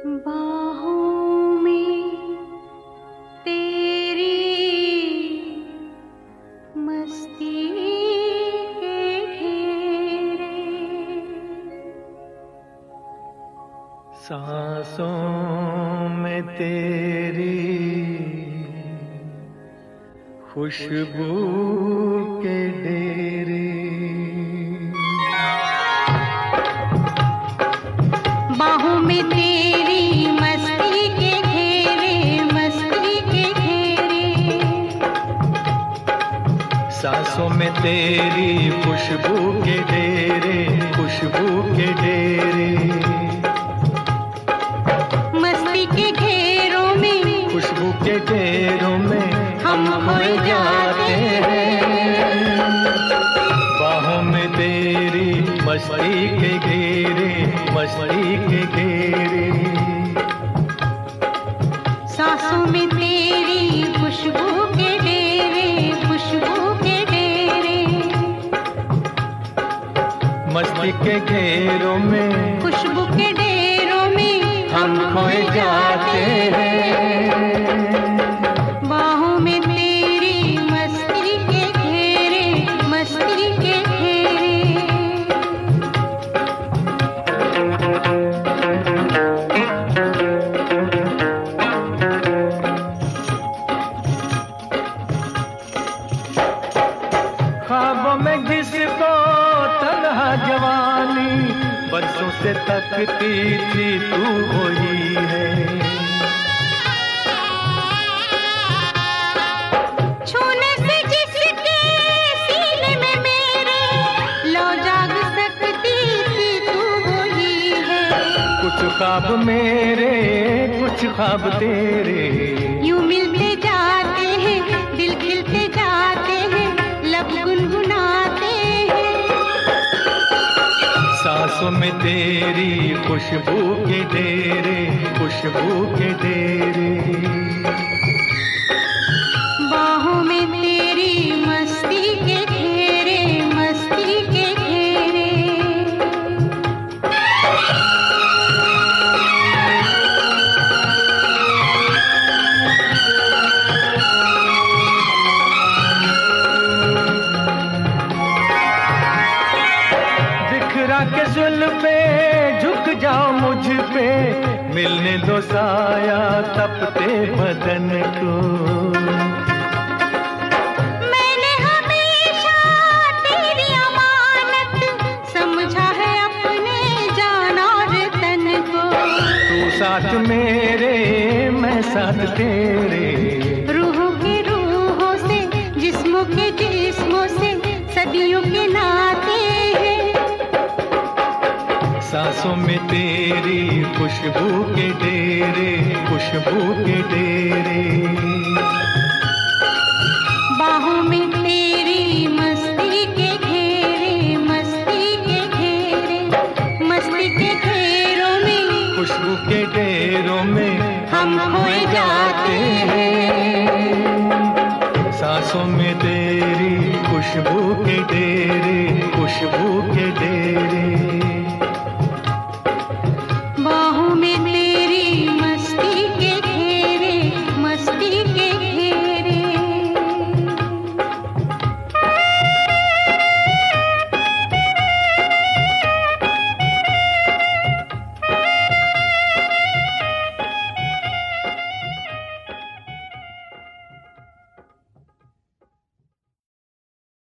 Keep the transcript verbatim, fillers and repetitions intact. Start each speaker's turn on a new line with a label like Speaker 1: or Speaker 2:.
Speaker 1: बाहों में तेरी मस्ती के घेरे,
Speaker 2: सांसों में तेरी खुशबू के डेरे,
Speaker 1: बाहों में तेरी मस्ती के घेरे, मस्ती के घेरे,
Speaker 2: सांसों में तेरी खुशबू के डेरे, खुशबू के डेरे,
Speaker 1: मस्ती के घेरों में,
Speaker 2: खुशबू के डेरों में हम खोए जाते हैं। बाहों में तेरी मस्ती के घेरे, मस्ती के घेरे,
Speaker 1: सांसों में तेरी खुशबू के डेरे, खुशबू के डेरे,
Speaker 2: मस्ती के घेरों में,
Speaker 1: खुशबू के डेरों में
Speaker 2: हम खोए जाते हैं।
Speaker 1: बाहों में तेरी मस्ती के घेरे, मस्ती के घेरे,
Speaker 2: ख्वाबों में जिसको तन्हा जवानी बरसों से तकती थी तू वही है।
Speaker 1: छूने से जिसके सीने में मेरे लो जाग सकती थी तू वही है।
Speaker 2: कुछ ख्वाब मेरे, कुछ ख्वाब तेरे,
Speaker 1: यूं मिलते जाते हैं, दिल खिलते जाते हैं, लब गुनगुनाते हैं।
Speaker 2: सांसों में तेरी खुशबू के डेरे, खुशबू के डेरे,
Speaker 1: बाहों में तेरी मस्ती के घेरे, मस्ती के घेरे,
Speaker 2: बिखरा के जुल्फे झुक जाओ मुझ पे, मिलने दो साया तपते बदन को।
Speaker 1: मैंने हमेशा तेरी अमानत समझा है अपने जान और तन को।
Speaker 2: तू साथ मेरे, मैं साथ तेरे,
Speaker 1: रूहों के रूहों से, जिस्मों के जिस्मों से सदियों के नाते हैं।
Speaker 2: सांसों में तेरी खुशबू के डेरे, खुशबू के डेरे,
Speaker 1: बाहों में तेरी मस्ती के घेरे, मस्ती के घेरे, मस्ती के घेरों में,
Speaker 2: खुशबू के डेरों में
Speaker 1: हम खोए जाते
Speaker 2: हैं। सांसों में तेरी खुशबू के डेरे, खुशबू के डेरे।